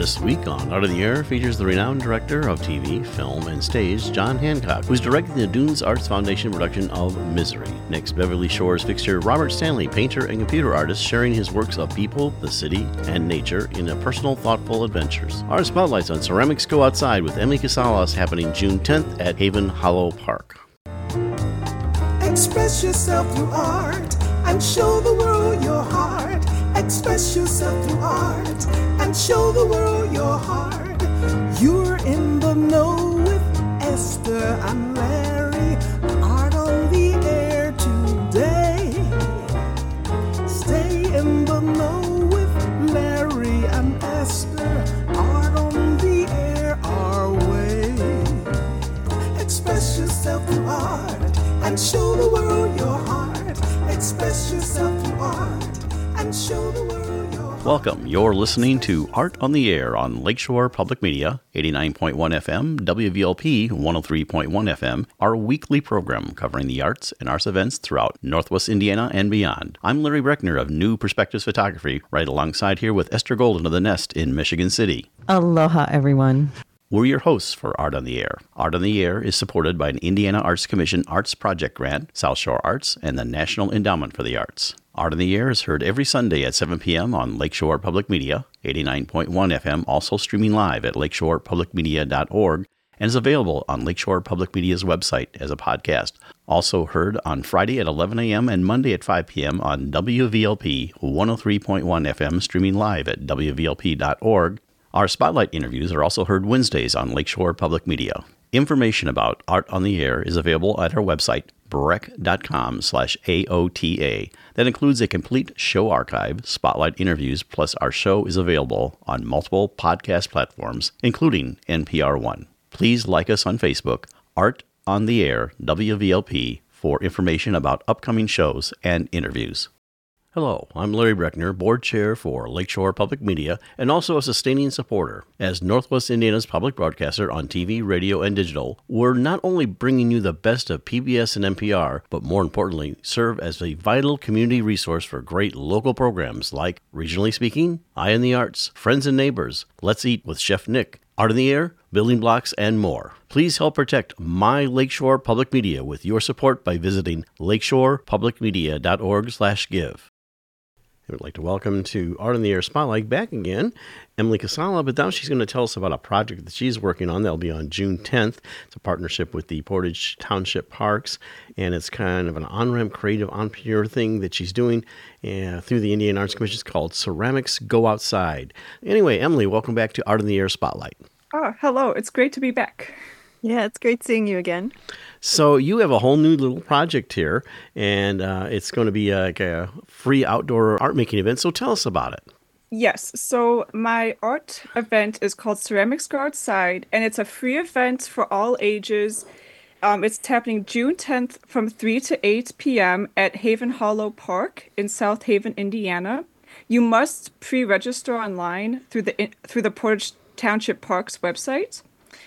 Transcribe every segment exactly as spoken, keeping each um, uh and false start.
This week on Art of the Air features the renowned director of T V, film, and stage, John Hancock, who's directing the Dunes Arts Foundation production of Misery. Next, Beverly Shores fixture Robert Stanley, painter and computer artist, sharing his works of people, the city, and nature in a personal, thoughtful adventures. Art spotlights on Ceramics Go Outside with Emily Casalas happening June tenth at Haven Hollow Park. Express yourself through art and show the world your heart. Express yourself through art and show the world your heart. You're in the know with Esther and Larry. Art on the air today. Stay in the know with Larry and Esther. Art on the air our way. Express yourself through art and show the world your heart. Express yourself through art. Show the world your heart. Welcome. You're listening to Art on the Air on Lakeshore Public Media, eighty-nine point one F M, W V L P one oh three point one F M, our weekly program covering the arts and arts events throughout Northwest Indiana and beyond. I'm Larry Breckner of New Perspectives Photography, right alongside here with Esther Golden of The Nest in Michigan City. Aloha, everyone. We're your hosts for Art on the Air. Art on the Air is supported by an Indiana Arts Commission Arts Project Grant, South Shore Arts, and the National Endowment for the Arts. Art on the Air is heard every Sunday at seven p.m. on Lakeshore Public Media, eighty-nine point one F M, also streaming live at lakeshore public media dot org, and is available on Lakeshore Public Media's website as a podcast. Also heard on Friday at eleven a.m. and Monday at five p.m. on W V L P one oh three point one F M, streaming live at w v l p dot org. Our Spotlight interviews are also heard Wednesdays on Lakeshore Public Media. Information about Art on the Air is available at our website, breck.com slash AOTA. That includes a complete show archive, Spotlight interviews, plus our show is available on multiple podcast platforms, including N P R One. Please like us on Facebook, Art on the Air, W V L P, for information about upcoming shows and interviews. Hello, I'm Larry Breckner, Board Chair for Lakeshore Public Media and also a sustaining supporter. As Northwest Indiana's public broadcaster on T V, radio, and digital, we're not only bringing you the best of P B S and N P R, but more importantly, serve as a vital community resource for great local programs like Regionally Speaking, Eye on the Arts, Friends and Neighbors, Let's Eat with Chef Nick, Art on the Air, Building Blocks, and more. Please help protect my Lakeshore Public Media with your support by visiting lakeshore public media dot org slash give. I would like to welcome to Art on the Air Spotlight back again, Emily Casala, but now she's going to tell us about a project that she's working on. That'll be on June tenth. It's a partnership with the Portage Township Parks, and it's kind of an on-ramp creative entrepreneur thing that she's doing uh, through the Indiana Arts Commission. It's called Ceramics Go Outside. Anyway, Emily, welcome back to Art on the Air Spotlight. Oh, hello. It's great to be back. Yeah, it's great seeing you again. So you have a whole new little project here, and uh, it's going to be like a free outdoor art making event. So tell us about it. Yes. So my art event is called Ceramics Go Outside, and it's a free event for all ages. Um, it's happening June tenth from three to eight p.m. at Haven Hollow Park in South Haven, Indiana. You must pre-register online through the through the Portage Township Parks website,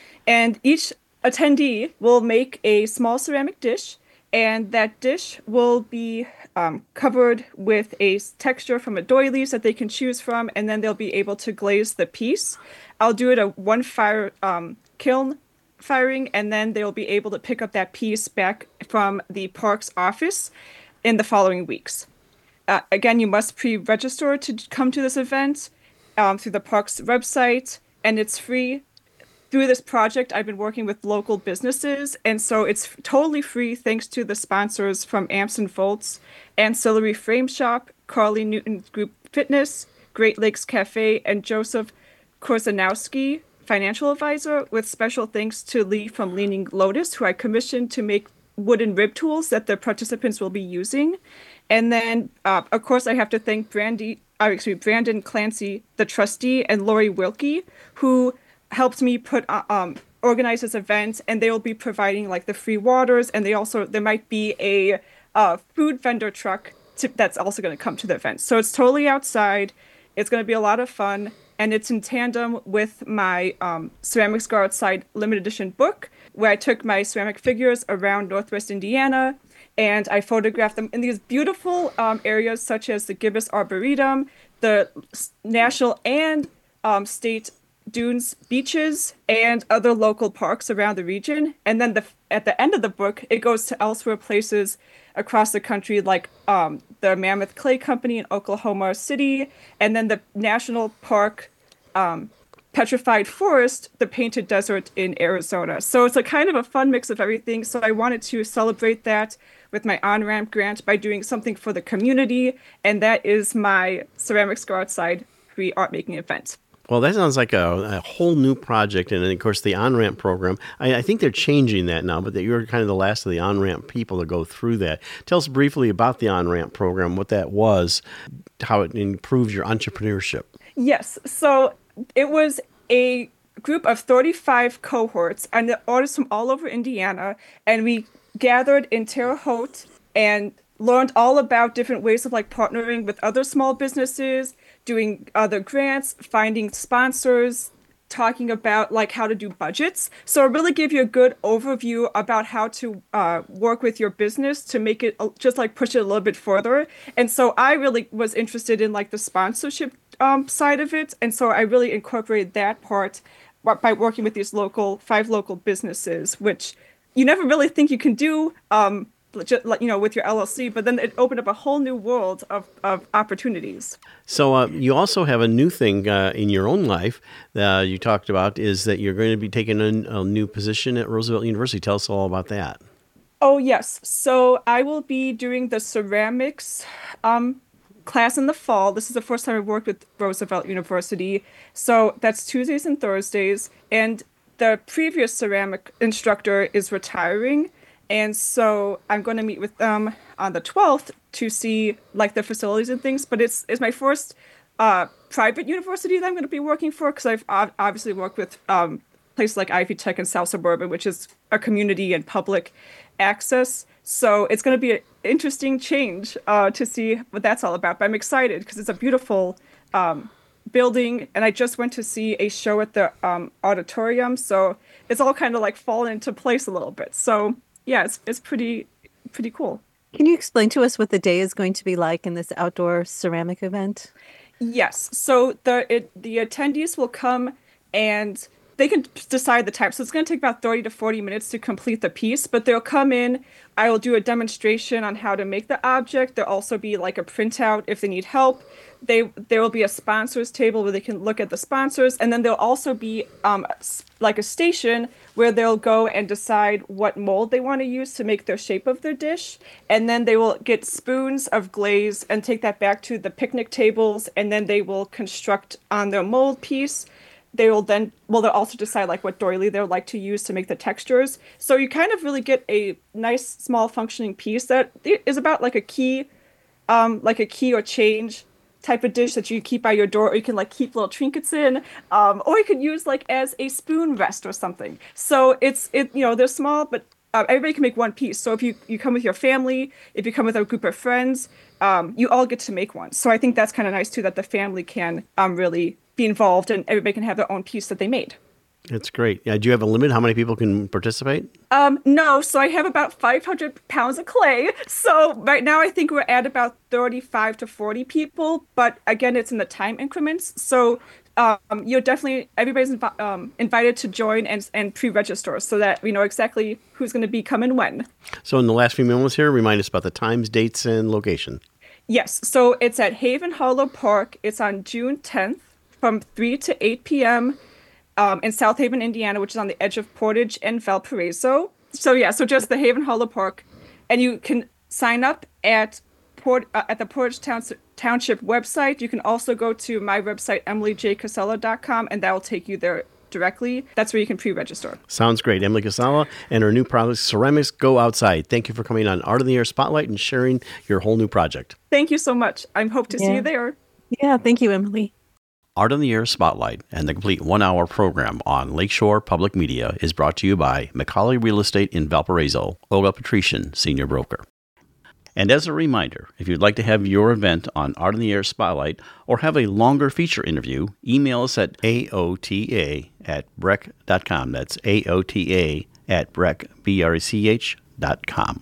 and each attendee will make a small ceramic dish, and that dish will be um, covered with a texture from a doilies that they can choose from, and then they'll be able to glaze the piece. I'll do it a one fire um, kiln firing, and then they'll be able to pick up that piece back from the park's office in the following weeks. Uh, again, you must pre-register to come to this event um, through the park's website, and it's free. Through this project, I've been working with local businesses, and so it's totally free thanks to the sponsors from Amps and Volts, Ancillary Frame Shop, Carly Newton Group Fitness, Great Lakes Cafe, and Joseph Korzanowski, financial advisor, with special thanks to Lee from Leaning Lotus, who I commissioned to make wooden rib tools that the participants will be using. And then, uh, of course, I have to thank Brandy, uh, excuse me, Brandon Clancy, the trustee, and Lori Wilkie, who helped me put uh, um organize this event, and they will be providing like the free waters, and they also there might be a uh, food vendor truck to, that's also going to come to the event. So it's totally outside. It's going to be a lot of fun, and it's in tandem with my um, Ceramics Go Outside limited edition book, where I took my ceramic figures around Northwest Indiana, and I photographed them in these beautiful um, areas such as the Gibbous Arboretum, the national and um, state dunes, beaches, and other local parks around the region. And then the at the end of the book, it goes to elsewhere places across the country, like um, the Mammoth Clay Company in Oklahoma City, and then the National Park um, Petrified Forest, the Painted Desert in Arizona. So it's a kind of a fun mix of everything. So I wanted to celebrate that with my on-ramp grant by doing something for the community, and that is my Ceramics Go Outside free art making event. Well, that sounds like a, a whole new project. And then, of course, the on-ramp program, I, I think they're changing that now, but that you're kind of the last of the on-ramp people to go through that. Tell us briefly about the on-ramp program, what that was, how it improves your entrepreneurship. Yes. So it was a group of thirty-five cohorts, and the artists from all over Indiana, and we gathered in Terre Haute and learned all about different ways of like partnering with other small businesses, doing other grants, finding sponsors, talking about like how to do budgets. So it really gave you a good overview about how to uh, work with your business to make it just like push it a little bit further. And so I really was interested in like the sponsorship um, side of it. And so I really incorporated that part by working with these local, five local businesses, which you never really think you can do, um, just, you know, with your L L C, but then it opened up a whole new world of, of opportunities. So uh, you also have a new thing uh, in your own life that you talked about, is that you're going to be taking a, a new position at Roosevelt University. Tell us all about that. Oh, yes. So I will be doing the ceramics um, class in the fall. This is the first time I've worked with Roosevelt University. So that's Tuesdays and Thursdays. And the previous ceramic instructor is retiring. And so I'm going to meet with them on the twelfth to see like the facilities and things. But it's it's my first uh, private university that I'm going to be working for, because I've obviously worked with um, places like Ivy Tech and South Suburban, which is a community and public access. So it's going to be an interesting change uh, to see what that's all about. But I'm excited because it's a beautiful um, building, and I just went to see a show at the um, auditorium. So it's all kind of like fallen into place a little bit. So yeah, it's it's pretty pretty cool. Can you explain to us what the day is going to be like in this outdoor ceramic event? Yes. So the it, the attendees will come and they can decide the time. So it's going to take about thirty to forty minutes to complete the piece, but they'll come in. I will do a demonstration on how to make the object. There'll also be like a printout if they need help. They there will be a sponsors table where they can look at the sponsors, and then there'll also be um, like a station where they'll go and decide what mold they want to use to make their shape of their dish, and then they will get spoons of glaze and take that back to the picnic tables, and then they will construct on their mold piece. They will then, well, they'll also decide like what doily they would like to use to make the textures. So you kind of really get a nice, small functioning piece that is about like a key, um, like a key or change type of dish that you keep by your door, or you can like keep little trinkets in, um, or you could use like as a spoon rest or something. So it's, it you know, they're small, but uh, everybody can make one piece. So if you, you come with your family, if you come with a group of friends, um, you all get to make one. So I think that's kind of nice too, that the family can um, really be involved and everybody can have their own piece that they made. That's great. Yeah, do you have a limit how many people can participate? Um, no, so I have about five hundred pounds of clay. So right now I think we're at about thirty-five to forty people, but again, it's in the time increments. So um, you're definitely, everybody's inv- um, invited to join and, and pre-register so that we know exactly who's going to be coming when. So in the last few moments here, remind us about the times, dates, and location. Yes, so it's at Haven Hollow Park. It's on June tenth from three to eight p.m. Um, in South Haven, Indiana, which is on the edge of Portage and Valparaiso. So yeah, so just the Haven Hollow Park, and you can sign up at Port uh, at the Portage Township, Township website. You can also go to my website, emily j casella dot com, and that will take you there directly. That's where you can pre-register. Sounds great. Emily Casella and her new product, Ceramics Go Outside. Thank you for coming on Art in the Air Spotlight and sharing your whole new project. Thank you so much. I hope to Yeah. see you there. Yeah, thank you, Emily. Art in the Air Spotlight and the complete one-hour program on Lakeshore Public Media is brought to you by McCauley Real Estate in Valparaiso, Olga Patrician, Senior Broker. And as a reminder, if you'd like to have your event on Art in the Air Spotlight or have a longer feature interview, email us at A O T A at brec dot com. That's A O T A at brec, B R E C H dot com.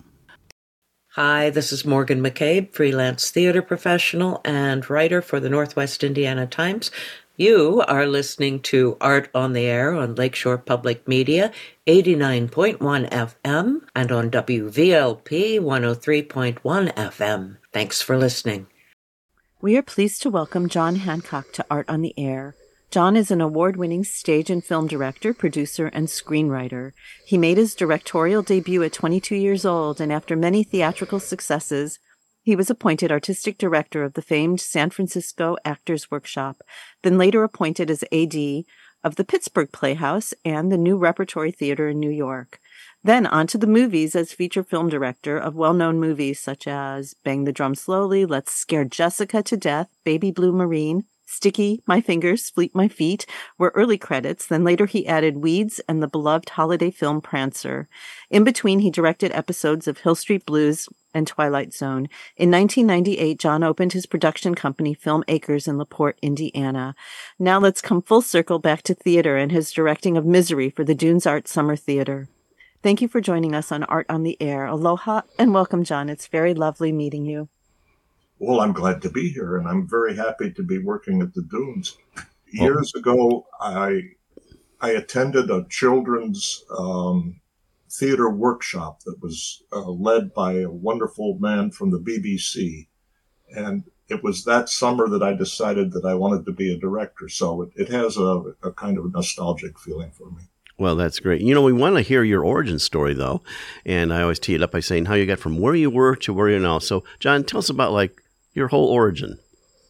Hi, this is Morgan McCabe, freelance theater professional and writer for the Northwest Indiana Times. You are listening to Art on the Air on Lakeshore Public Media, eighty-nine point one F M, and on W V L P one oh three point one F M. Thanks for listening. We are pleased to welcome John Hancock to Art on the Air. John is an award-winning stage and film director, producer, and screenwriter. He made his directorial debut at twenty-two years old, and after many theatrical successes, he was appointed artistic director of the famed San Francisco Actors Workshop, then later appointed as A D of the Pittsburgh Playhouse and the New Repertory Theater in New York. Then on to the movies as feature film director of well-known movies such as Bang the Drum Slowly, Let's Scare Jessica to Death, Baby Blue Marine, Sticky, My Fingers, Fleet My Feet were early credits, then later he added Weeds and the beloved holiday film Prancer. In between, he directed episodes of Hill Street Blues and Twilight Zone. In nineteen ninety-eight, John opened his production company, Film Acres, in LaPorte, Indiana. Now let's come full circle back to theater and his directing of Misery for the Dunes Art Summer Theater. Thank you for joining us on Art on the Air. Aloha and welcome, John. It's very lovely meeting you. Well, I'm glad to be here, and I'm very happy to be working at the Dunes. Years ago, I I attended a children's um, theater workshop that was uh, led by a wonderful man from the B B C, and it was that summer that I decided that I wanted to be a director, so it, it has a, a kind of nostalgic feeling for me. Well, that's great. You know, we want to hear your origin story, though, and I always tee it up by saying how you got from where you were to where you're now. So, John, tell us about, like, your whole origin.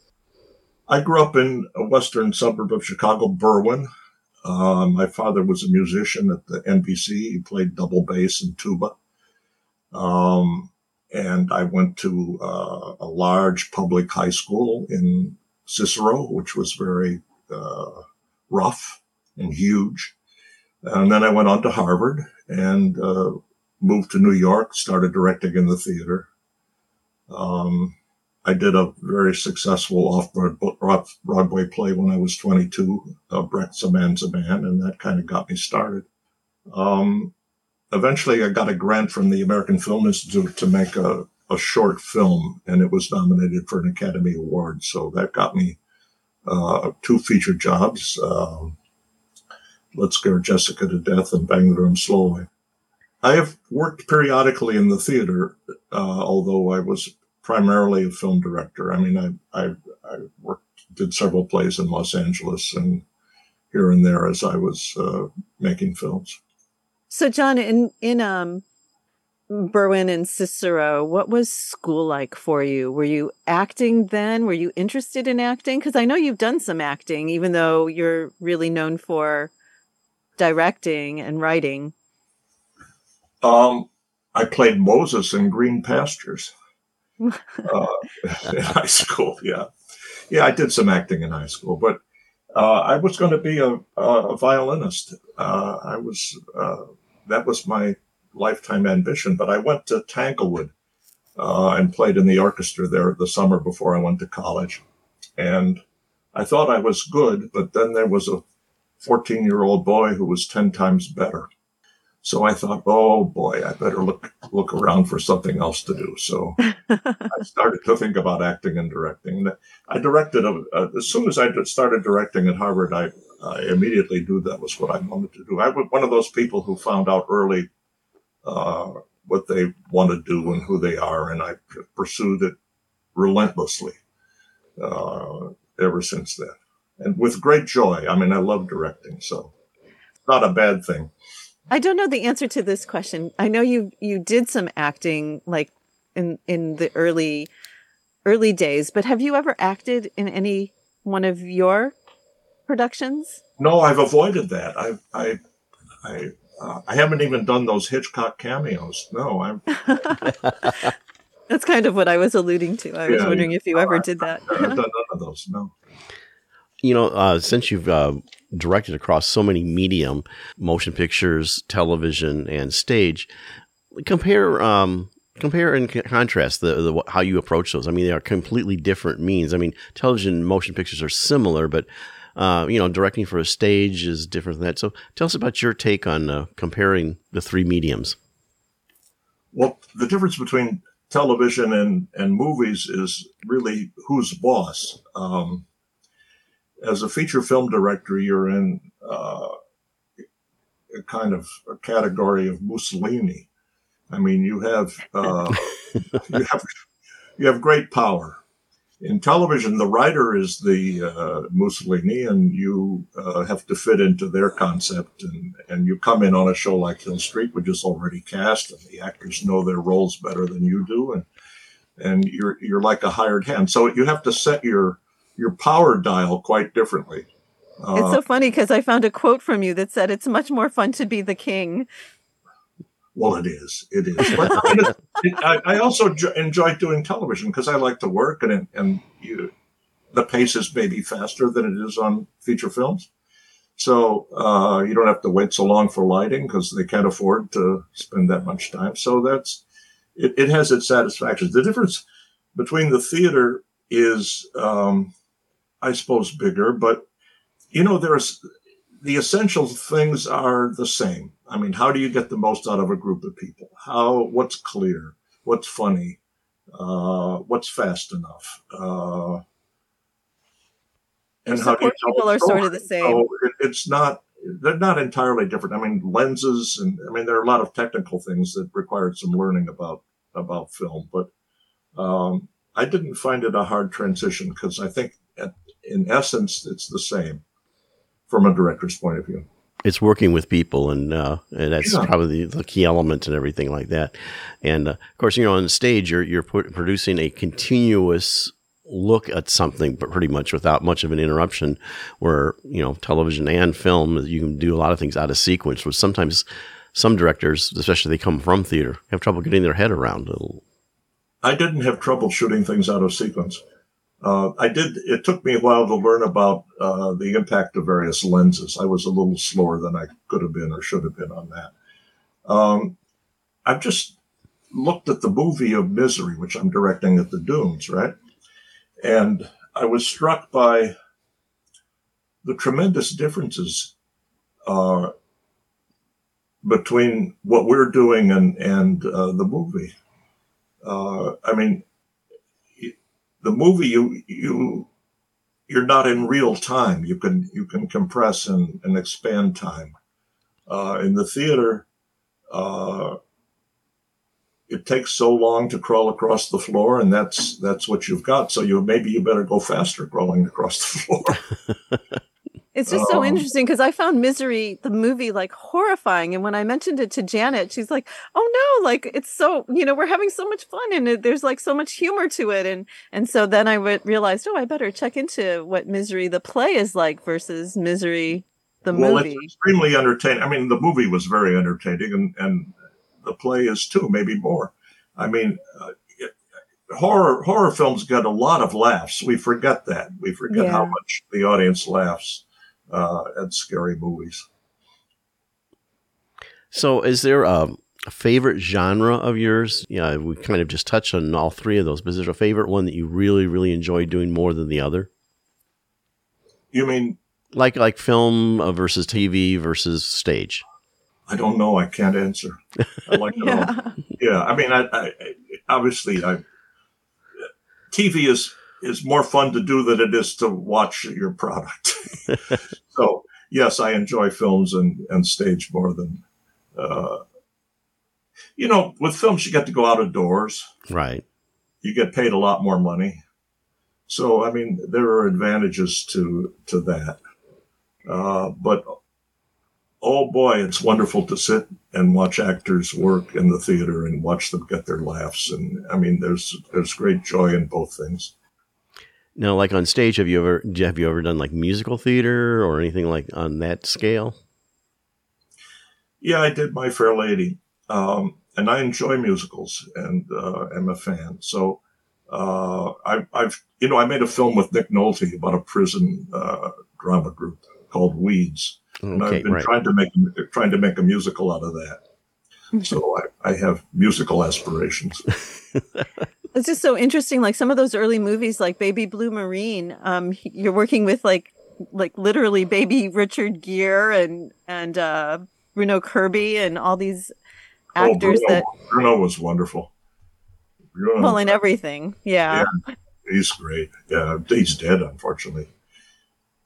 I grew up in a western suburb of Chicago, Berwyn. Uh, my father was a musician at the N B C. He played double bass and tuba. Um, and I went to uh, a large public high school in Cicero, which was very uh, rough and huge. And then I went on to Harvard and uh, moved to New York, started directing in the theater. Um, I did a very successful off-Broadway play when I was twenty-two, uh, Brecht's A Man's a Man, and that kind of got me started. Um, eventually, I got a grant from the American Film Institute to make a, a short film, and it was nominated for an Academy Award. So that got me uh, two feature jobs, uh, Let's Scare Jessica to Death and Bang the Drum Slowly. I have worked periodically in the theater, uh, although I was primarily a film director. I mean, I, I, I worked, did several plays in Los Angeles and here and there as I was uh, making films. So, John, in in um, Berwyn and Cicero, what was school like for you? Were you acting then? Were you interested in acting? Because I know you've done some acting, even though you're really known for directing and writing. Um, I played Moses in Green Pastures. uh, in high school, yeah. Yeah, I did some acting in high school, but uh, I was going to be a, a violinist. Uh, I was, uh, that was my lifetime ambition, but I went to Tanglewood uh, and played in the orchestra there the summer before I went to college. And I thought I was good, but then there was a fourteen-year-old boy who was ten times better. So I thought, oh boy, I better look look around for something else to do. So I started to think about acting and directing. I directed, a, a, as soon as I started directing at Harvard, I, I immediately knew that was what I wanted to do. I was one of those people who found out early uh, what they want to do and who they are, and I pursued it relentlessly uh, ever since then. And with great joy. I mean, I love directing, so it's not a bad thing. I don't know the answer to this question. I know you you did some acting like in in the early early days, but have you ever acted in any one of your productions? No, I've avoided that. I I I uh, I haven't even done those Hitchcock cameos. No, I'm. That's kind of what I was alluding to. I was Yeah, wondering if you no, ever I- did that. I've done none of those. No. You know, uh, since you've uh, directed across so many medium, motion pictures, television, and stage, compare um, compare and c- contrast the, the how you approach those. I mean, they are completely different means. I mean, television and motion pictures are similar, but uh, you know, directing for a stage is different than that. So, tell us about your take on uh, comparing the three mediums. Well, the difference between television and, and movies is really who's boss. Um, as a feature film director, you're in uh, a kind of a category of Mussolini. I mean, you have uh, you have you have great power. In television, the writer is the uh, Mussolini, and you uh, have to fit into their concept. And, and you come in on a show like Hill Street, which is already cast, and the actors know their roles better than you do, and and you're you're like a hired hand. So you have to set your your power dial quite differently. Uh, It's so funny because I found a quote from you that said, "It's much more fun to be the king." Well, it is. It is. But I, mean, it, I, I also jo- enjoy doing television because I like to work, and it, and you, the pace is maybe faster than it is on feature films. So uh, you don't have to wait so long for lighting because they can't afford to spend that much time. So that's it. It has its satisfactions. The difference between the theater is, um, I suppose, bigger, but you know, there's the essential things are the same. I mean, how do you get the most out of a group of people? How, what's clear? What's funny? Uh, what's fast enough? Uh, and how do you Support tell people the are sort story? of the same. So it, it's not, they're not entirely different. I mean, lenses, and I mean, there are a lot of technical things that required some learning about, about film, but, um, I didn't find it a hard transition because I think at, in essence, it's the same from a director's point of view. It's working with people, and uh, and that's Yeah. probably the, the key element and everything like that. And uh, of course, you know, on the stage, you're you're put, producing a continuous look at something, but pretty much without much of an interruption. Where you know, television and film, you can do a lot of things out of sequence, which sometimes some directors, especially they come from theater, have trouble getting their head around. I didn't have trouble shooting things out of sequence. Uh, I did. It took me a while to learn about uh, the impact of various lenses. I was a little slower than I could have been or should have been on that. Um, I've just looked at the movie of Misery, which I'm directing at the Dunes, right? And I was struck by the tremendous differences uh, between what we're doing and, and uh, the movie. Uh, I mean, the movie, you you you're not in real time. You can you can compress and, and expand time. Uh, in the theater, uh, it takes so long to crawl across the floor, and that's that's what you've got. So you maybe you better go faster crawling across the floor. It's just so Um, interesting because I found Misery, the movie, like horrifying. And when I mentioned it to Janet, she's like, "Oh no, like it's so, you know, we're having so much fun and it, there's like so much humor to it." And and so then I w- realized, oh, I better check into what Misery the play is like versus Misery the well, movie. it's extremely entertaining. I mean, the movie was very entertaining, and, and the play is too, maybe more. I mean, uh, it, horror horror films get a lot of laughs. We forget that. We forget Yeah. how much the audience laughs uh, at scary movies. So, is there a, a favorite genre of yours? Yeah, we kind of just touched on all three of those, but is there a favorite one that you really, really enjoy doing more than the other? You mean, Like like film uh, versus T V versus stage. I don't know. I can't answer. I like it all. Yeah. Yeah, I mean, I, I obviously, I T V is is more fun to do than it is to watch your product. So yes, I enjoy films and and stage more than, uh, you know, with films you get to go out of doors. Right. You get paid a lot more money. So I mean, there are advantages to to that. Uh, but oh boy, it's wonderful to sit and watch actors work in the theater and watch them get their laughs. And I mean, there's there's great joy in both things. Now, like on stage, have you ever have you ever done like musical theater or anything like on that scale? Yeah, I did My Fair Lady, um, and I enjoy musicals and uh, am a fan. So uh, I, I've you know I made a film with Nick Nolte about a prison uh, drama group called Weeds. And Okay, I've been right. trying to make trying to make a musical out of that. So I, I have musical aspirations. It's just so interesting. Like some of those early movies, like Baby Blue Marine, um, you're working with like, like literally baby Richard Gere and, and, uh, Bruno Kirby and all these actors oh, Bruno, that, Bruno was wonderful. Bruno, well, in everything. Yeah. yeah, he's great. Yeah, he's dead, unfortunately.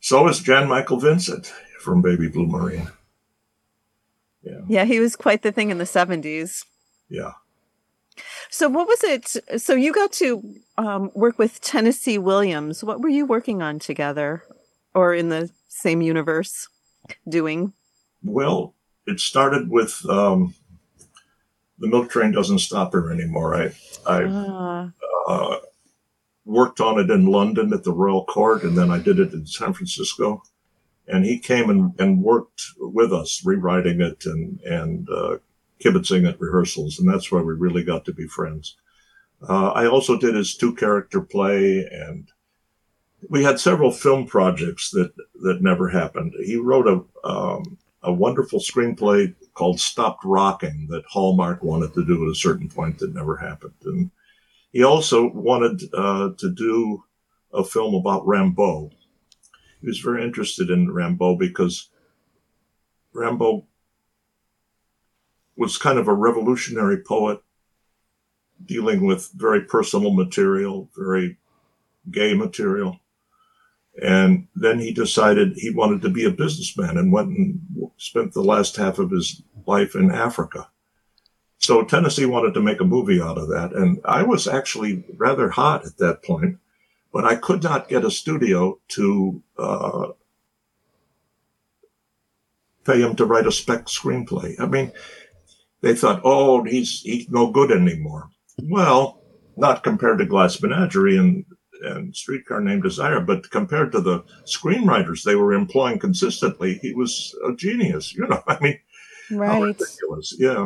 So is Jan Michael Vincent from Baby Blue Marine. Yeah. Yeah, he was quite the thing in the seventies. Yeah. So what was it? So you got to um, work with Tennessee Williams. What were you working on together or in the same universe doing? Well, it started with um, The Milk Train Doesn't Stop Here Anymore. I, I ah. uh, worked on it in London at the Royal Court, and then I did it in San Francisco. And he came and, and worked with us, rewriting it and, and uh, kibitzing at rehearsals, and that's where we really got to be friends. Uh, I also did his two-character play, and we had several film projects that, that never happened. He wrote a um, a wonderful screenplay called Stopped Rocking that Hallmark wanted to do at a certain point that never happened. And he also wanted uh, to do a film about Rimbaud. He was very interested in Rimbaud because Rimbaud was kind of a revolutionary poet dealing with very personal material, very gay material. And then he decided he wanted to be a businessman and went and spent the last half of his life in Africa. So Tennessee wanted to make a movie out of that. And I was actually rather hot at that point, but I could not get a studio to uh, pay him to write a spec screenplay. I mean, they thought, oh, he's he's no good anymore. Well, not compared to Glass Menagerie and, and Streetcar Named Desire, but compared to the screenwriters they were employing consistently, he was a genius. You know, I mean, right. How ridiculous. Yeah.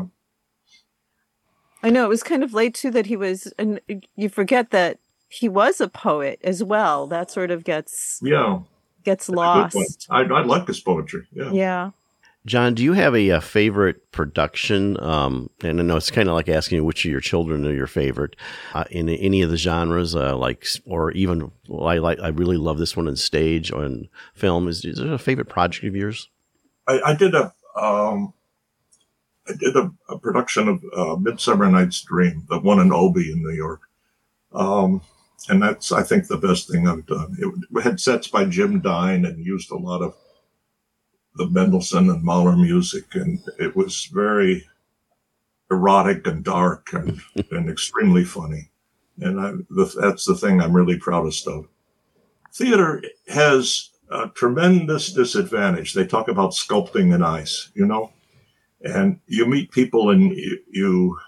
I know it was kind of late too that he was, and you forget that he was a poet as well. That sort of gets yeah gets lost. I, I like his poetry. Yeah. Yeah. John, do you have a, a favorite production? Um, and I know it's kind of like asking you which of your children are your favorite uh, in any of the genres, uh, like, or even well, I like. I really love this one on stage or in film. Is, is there a favorite project of yours? I, I did a um, I did a, a production of uh, Midsummer Night's Dream, the one in Obie in New York, um, and that's I think the best thing I've done. It had sets by Jim Dine and used a lot of the Mendelssohn and Mahler music, and it was very erotic and dark and, and extremely funny. And I, the, that's the thing I'm really proudest of. Theater has a tremendous disadvantage. They talk about sculpting in ice, you know, and you meet people and you, you,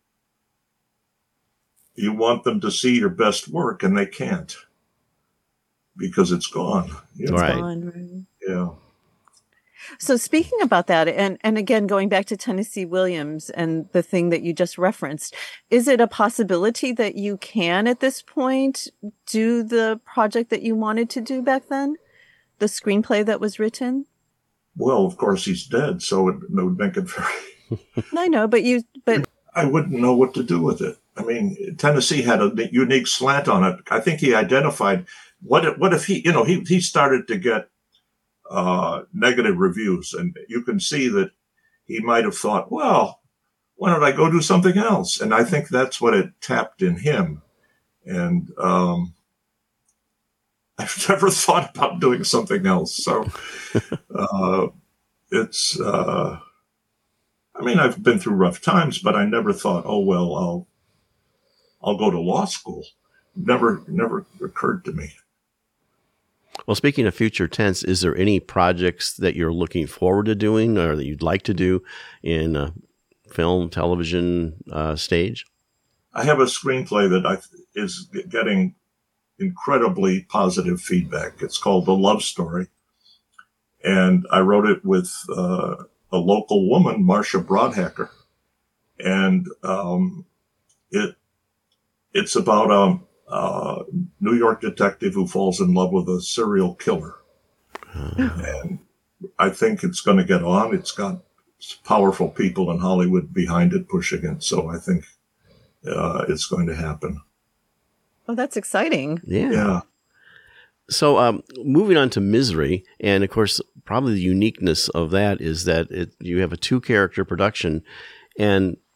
you want them to see your best work and they can't because it's gone. You know? Right. Gone, right. Yeah. So speaking about that, and, and again, going back to Tennessee Williams and the thing that you just referenced, is it a possibility that you can, at this point, do the project that you wanted to do back then? The screenplay that was written? Well, of course, he's dead, so it, it would make it very... I know, but you... but I wouldn't know what to do with it. I mean, Tennessee had a unique slant on it. I think he identified, what if, what if he, you know, he, he started to get Uh, negative reviews. And you can see that he might have thought, well, why don't I go do something else? And I think that's what it tapped in him. And um, I've never thought about doing something else. So uh, it's, uh, I mean, I've been through rough times, but I never thought, oh, well, I'll, I'll go to law school. Never, never occurred to me. Well, speaking of future tense, is there any projects that you're looking forward to doing or that you'd like to do in uh, film, television, uh, stage? I have a screenplay that I is getting incredibly positive feedback. It's called The Love Story. And I wrote it with uh, a local woman, Marcia Broadhacker. And um, it it's about um. Uh, New York detective who falls in love with a serial killer. Uh, and I think it's going to get on. It's got powerful people in Hollywood behind it pushing it. So I think uh, it's going to happen. Oh, that's exciting. Yeah. Yeah. So um, moving on to Misery, and of course, probably the uniqueness of that is that it, you have a two-character production, and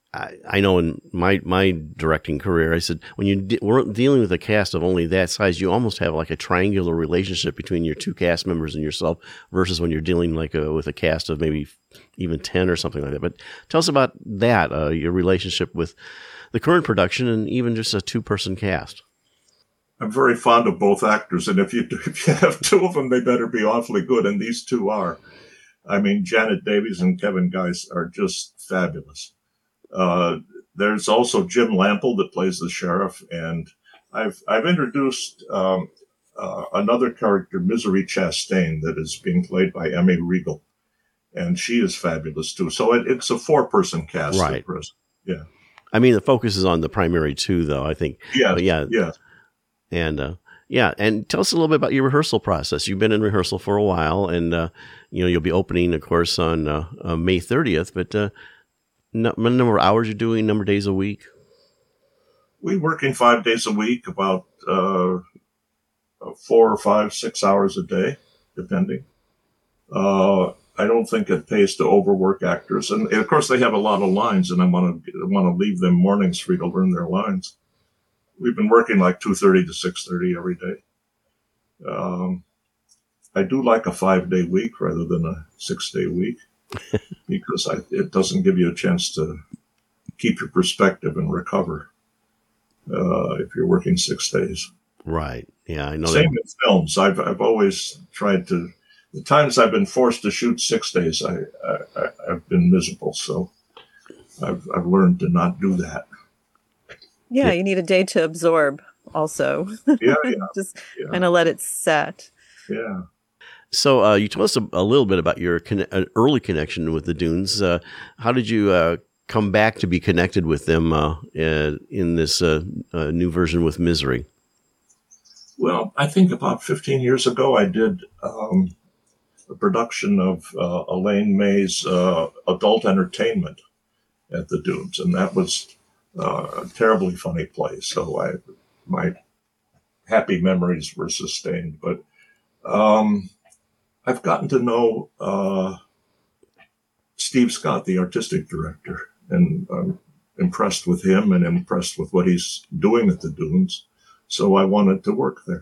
I, I know in my my directing career, I said when you de- weren't dealing with a cast of only that size, you almost have like a triangular relationship between your two cast members and yourself, versus when you're dealing like a, with a cast of maybe even ten or something like that. But tell us about that, uh, your relationship with the current production and even just a two person cast. I'm very fond of both actors, and if you if you have two of them, they better be awfully good, and these two are. I mean, Janet Davies and Kevin Geis are just fabulous. Uh, there's also Jim Lample that plays the sheriff, and I've I've introduced um, uh, another character, Misery Chastain, that is being played by Emmy Regal, and she is fabulous too. So it, it's a four-person cast, right? At present. Yeah. I mean, the focus is on the primary two, though. I think. Yeah. Yeah. Yeah. And uh, yeah, and tell us a little bit about your rehearsal process. You've been in rehearsal for a while, and uh, you know you'll be opening, of course, on uh, uh, May thirtieth. But uh, no, number of hours you're doing, number of days a week. We working five days a week, about uh, four or five, six hours a day, depending. Uh, I don't think it pays to overwork actors, and of course they have a lot of lines, and I want to want to leave them mornings free to learn their lines. We've been working like two thirty to six thirty every day. Um, I do like a five-day week rather than a six-day week because I, it doesn't give you a chance to keep your perspective and recover uh, if you're working six days. Right. Yeah, I know. Same that. in films. I've I've always tried to. The times I've been forced to shoot six days, I, I I've been miserable. So I've I've learned to not do that. Yeah, Yeah. you need a day to absorb also. Yeah, yeah. Just Yeah. kind of let it set. Yeah. So uh, you told us a, a little bit about your conne- uh, early connection with the Dunes. Uh, how did you uh, come back to be connected with them uh, uh, in this uh, uh, new version with Misery? Well, I think about fifteen years ago, I did um, a production of uh, Elaine May's uh, adult entertainment at the Dunes, and that was uh, a terribly funny play. So I, my happy memories were sustained. But um, I've gotten to know uh, Steve Scott, the artistic director, and I'm impressed with him and impressed with what he's doing at the Dunes. So I wanted to work there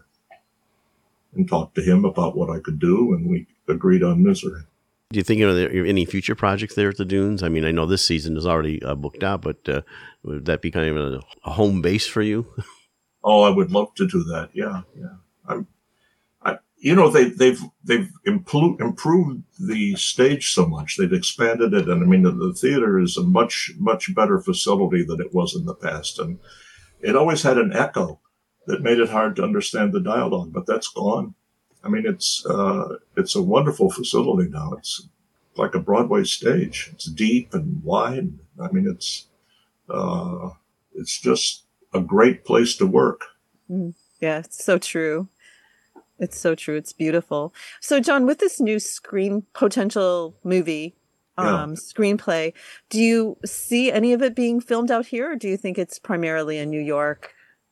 and talk to him about what I could do, and we agreed on Misery. Do you think you know, there are any future projects there at the Dunes? I mean, I know this season is already uh, booked out, but uh, would that be kind of a, a home base for you? Oh, I would love to do that. Yeah, yeah. I'm, I, you know, they, they've they've improved improved the stage so much. They've expanded it, and I mean, the, the theater is a much much better facility than it was in the past, and it always had an echo that made it hard to understand the dialogue, but that's gone. I mean, it's uh, it's a wonderful facility now. It's like a Broadway stage. It's deep and wide. I mean, it's uh, it's just a great place to work. Mm, yeah, it's so true. It's so true. It's beautiful. So, John, with this new screen potential movie, Yeah. um, screenplay, do you see any of it being filmed out here, or do you think it's primarily a New York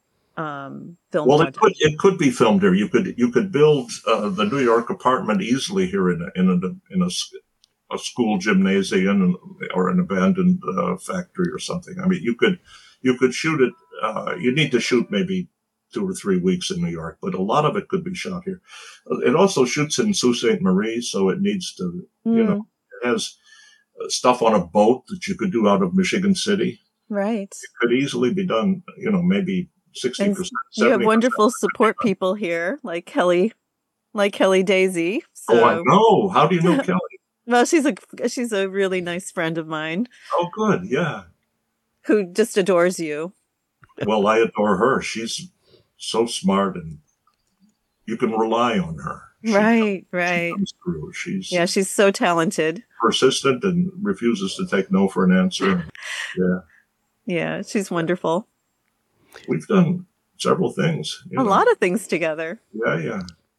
um, film Well, it project? could it could be filmed here. You could you could build uh, the New York apartment easily here in a, in a in a, s- a school gymnasium or an abandoned uh, factory or something. I mean, you could you could shoot it. Uh, you need to shoot maybe two or three weeks in New York, but a lot of it could be shot here. It also shoots in Sault Ste. Marie, so it needs to you Mm, know it has uh, stuff on a boat that you could do out of Michigan City. right. Could easily be done. You know, maybe sixty And percent, you have seventy percent. wonderful support people here, like Kelly, like Kelly Daisy. Oh, I So, know. How do you know Kelly? well, she's a she's a really nice friend of mine Oh, good. Yeah. who just adores you. Well, I adore her. She's so smart, and you can rely on her. She, Right, she right. comes through. She's Yeah, she's so talented. persistent and refuses to take no for an answer. Yeah. Yeah, she's wonderful. We've done several things. You A know. lot of things together. Yeah, yeah.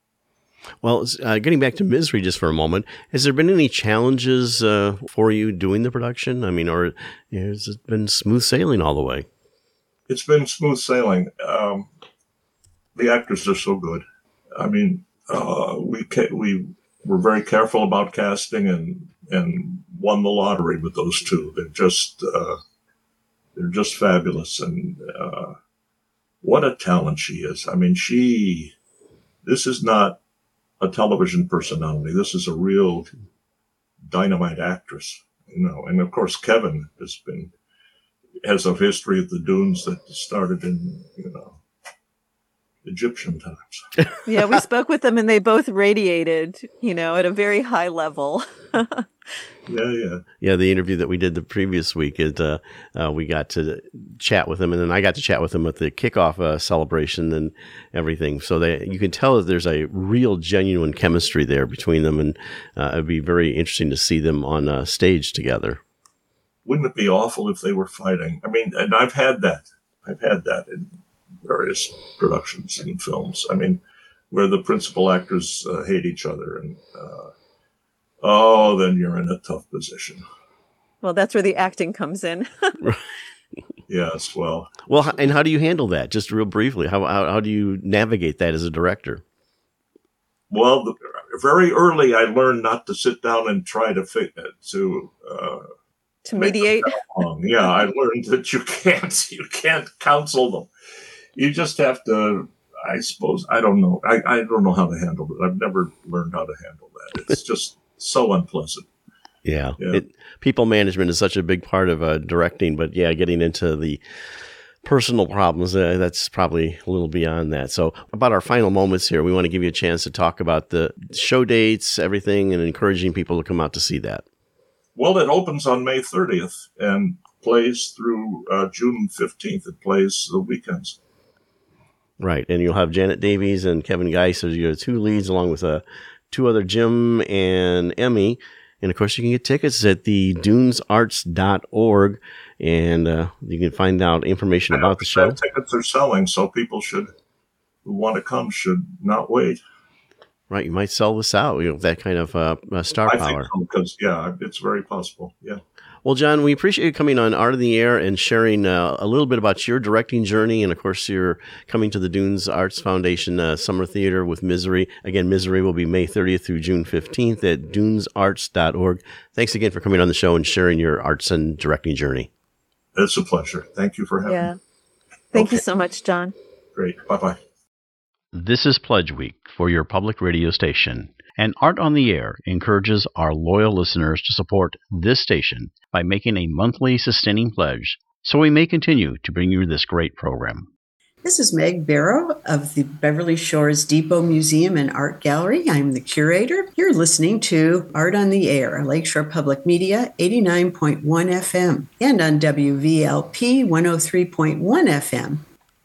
Well, uh, getting back to Misery just for a moment, has there been any challenges uh, for you doing the production? I mean, or has it been smooth sailing all the way? It's been smooth sailing. Um, the actors are so good. I mean, uh, we ca- we were very careful about casting and and won the lottery with those two. They're just uh, they're just fabulous. And uh, what a talent she is. I mean, she, this is not a television personality. This is a real dynamite actress, you know. And of course, Kevin has been, has a history at the Dunes that started in, you know, Egyptian times. Yeah, we spoke with them and they both radiated, you know, at a very high level. Yeah, yeah. Yeah, the interview that we did the previous week, is, uh, uh, we got to chat with them, and then I got to chat with them at the kickoff uh, celebration and everything. So they, you can tell that there's a real, genuine chemistry there between them, and uh, it'd be very interesting to see them on uh, stage together. Wouldn't it be awful if they were fighting? I mean, and I've had that. I've had that in various productions and films. I mean, where the principal actors uh, hate each other, and uh, oh, then you're in a tough position. Well, that's where the acting comes in. Yes, well. Well, and how do you handle that? Just real briefly, how how, how do you navigate that as a director? Well, the, very early, I learned not to sit down and try to fit to uh, to mediate. Yeah, I learned that you can't you can't counsel them. You just have to. I suppose I don't know. I, I don't know how to handle it. I've never learned how to handle that. It's just so unpleasant. Yeah, yeah. It, people management is such a big part of uh, directing, but yeah, getting into the personal problems, uh, that's probably a little beyond that. So about our final moments here, we want to give you a chance to talk about the show dates, everything, and encouraging people to come out to see that. Well, it opens on May thirtieth and plays through uh, June fifteenth. It plays the weekends. Right, and you'll have Janet Davies and Kevin Geis as your two leads, along with uh, two other, Jim and Emmy. And, of course, you can get tickets at the dunes arts dot org, and uh, you can find out information I about the show. Tickets are selling, so people should who want to come should not wait. Right, you might sell this out, you know, that kind of uh, uh, star I power. think so, because, yeah, it's very possible, yeah. Well, John, we appreciate you coming on Art on the Air and sharing uh, a little bit about your directing journey. And, of course, you're coming to the Dunes Arts Foundation uh, Summer Theater with Misery. Again, Misery will be May thirtieth through June fifteenth at dunes arts dot org. Thanks again for coming on the show and sharing your arts and directing journey. It's a pleasure. Thank you for having yeah. me. Thank Okay. you so much, John. Great. Bye-bye. This is Pledge Week for your public radio station. And Art on the Air encourages our loyal listeners to support this station by making a monthly sustaining pledge so we may continue to bring you this great program. This is Meg Barrow of the Beverly Shores Depot Museum and Art Gallery. I'm the curator. You're listening to Art on the Air, Lakeshore Public Media, eighty-nine point one F M, and on W V L P one oh three point one F M.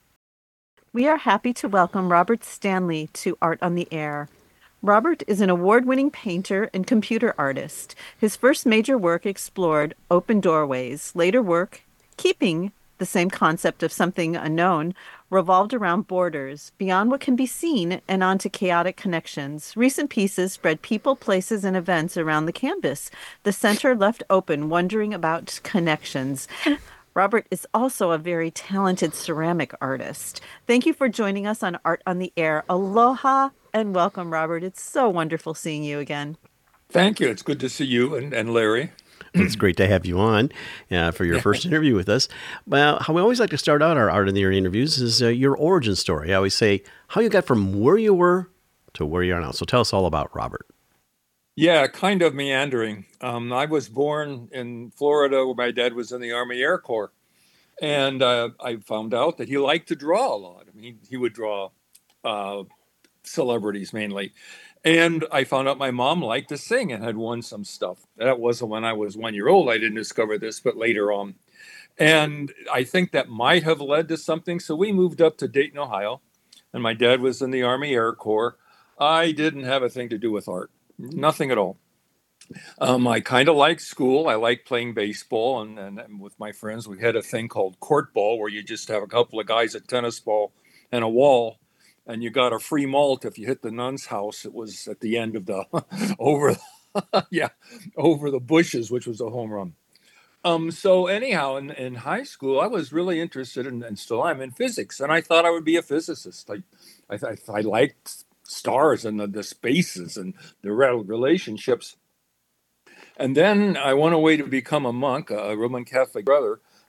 We are happy to welcome Robert Stanley to Art on the Air. Robert is an award-winning painter and computer artist. His first major work explored open doorways. Later work, keeping the same concept of something unknown, revolved around borders, beyond what can be seen and onto chaotic connections. Recent pieces spread people, places, and events around the canvas. The center left open, wondering about connections. Robert is also a very talented ceramic artist. Thank you for joining us on Art on the Air. Aloha and welcome, Robert. It's so wonderful seeing you again. Thank you. It's good to see you and, and Larry. It's great to have you on uh, for your first interview with us. Well, how we always like to start out our Art on the Air interviews is uh, your origin story. I always say how you got from where you were to where you are now. So tell us all about Robert. Yeah, kind of meandering. Um, I was born in Florida where my dad was in the Army Air Corps. And uh, I found out that he liked to draw a lot. I mean, he, he would draw uh, celebrities mainly. And I found out my mom liked to sing and had won some stuff. That wasn't when I was one year old. I didn't discover this, but later on. And I think that might have led to something. So we moved up to Dayton, Ohio, and my dad was in the Army Air Corps. I didn't have a thing to do with art, nothing at all. Um, I kind of liked school. I liked playing baseball. And, and, and with my friends, we had a thing called court ball, where you just have a couple of guys at tennis ball and a wall. And you got a free malt if you hit the nun's house. It was at the end of the, over, yeah, over the bushes, which was a home run. Um, so anyhow, in, in high school, I was really interested in, and still I'm in physics. And I thought I would be a physicist. I, I, I liked stars and the, the spaces and the relationships. And then I went away to become a monk, a Roman Catholic brother.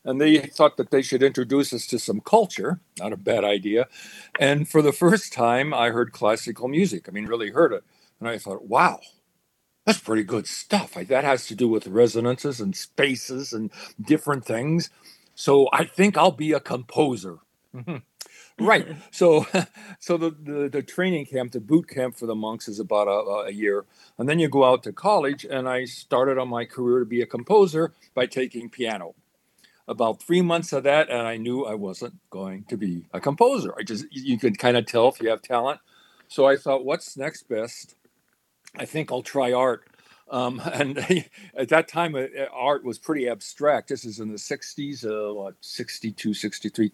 and they thought that they should introduce us to some culture. Not a bad idea. And for the first time, I heard classical music. I mean, really heard it. And I thought, wow, that's pretty good stuff. I, that has to do with resonances and spaces and different things. So I think I'll be a composer. Right. So so the, the, the training camp, the boot camp for the monks is about a, a year. And then you go out to college, and I started on my career to be a composer by taking piano. About three months of that, and I knew I wasn't going to be a composer. I just, you can kind of tell if you have talent. So I thought, what's next best? I think I'll try art. Um, and at that time, uh, art was pretty abstract. This is in the sixties, uh, what, sixty-two, sixty-three.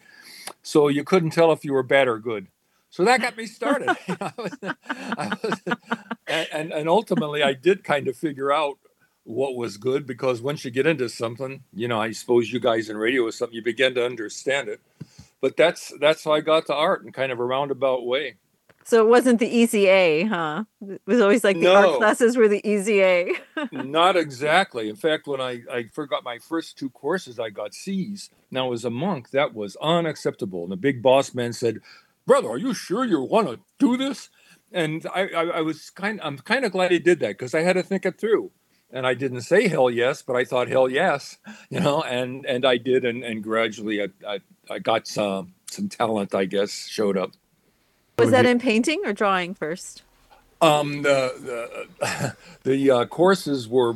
So you couldn't tell if you were bad or good. So that got me started. I was, I was, and, and ultimately, I did kind of figure out what was good, because once you get into something, you know, I suppose you guys in radio or something, you begin to understand it. But that's that's how I got to art, in kind of a roundabout way. So it wasn't the easy A, huh? It was always like the No. art classes were the easy A. Not exactly. In fact, when I, I forgot my first two courses, I got C's. Now, as a monk, that was unacceptable. And the big boss man said, "Brother, are you sure you want to do this?" And I, I, I was kind I'm kind of glad he did that, because I had to think it through. And I didn't say hell yes, but I thought hell yes, you know, and, and I did. And, and gradually I, I, I got some, some talent, I guess, showed up. Was that in painting or drawing first? Um, the the, the uh, courses were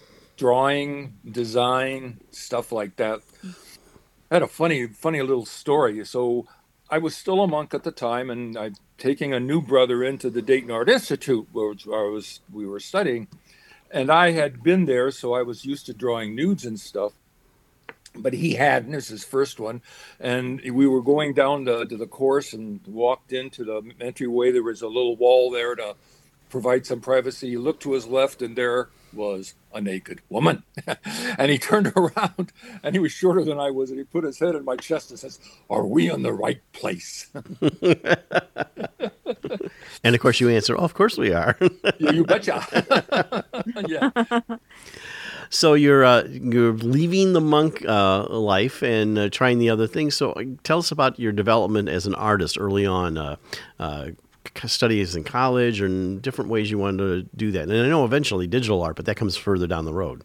drawing, design, stuff like that. I had a funny, funny little story. So I was still a monk at the time, and I'm taking a new brother into the Dayton Art Institute, where I was we were studying, and I had been there, so I was used to drawing nudes and stuff. But he hadn't. This is his first one. And we were going down to, to the course and walked into the entryway. There was a little wall there to provide some privacy. He looked to his left, and there was a naked woman. And he turned around, and he was shorter than I was. And he put his head in my chest and says, "Are we in the right place?" And of course you answer, "Oh, of course we are." you, you betcha. Yeah. So you're uh, you're leaving the monk uh, life and uh, trying the other things. So tell us about your development as an artist early on, uh, uh, studies in college, and different ways you wanted to do that. And I know eventually digital art, but that comes further down the road.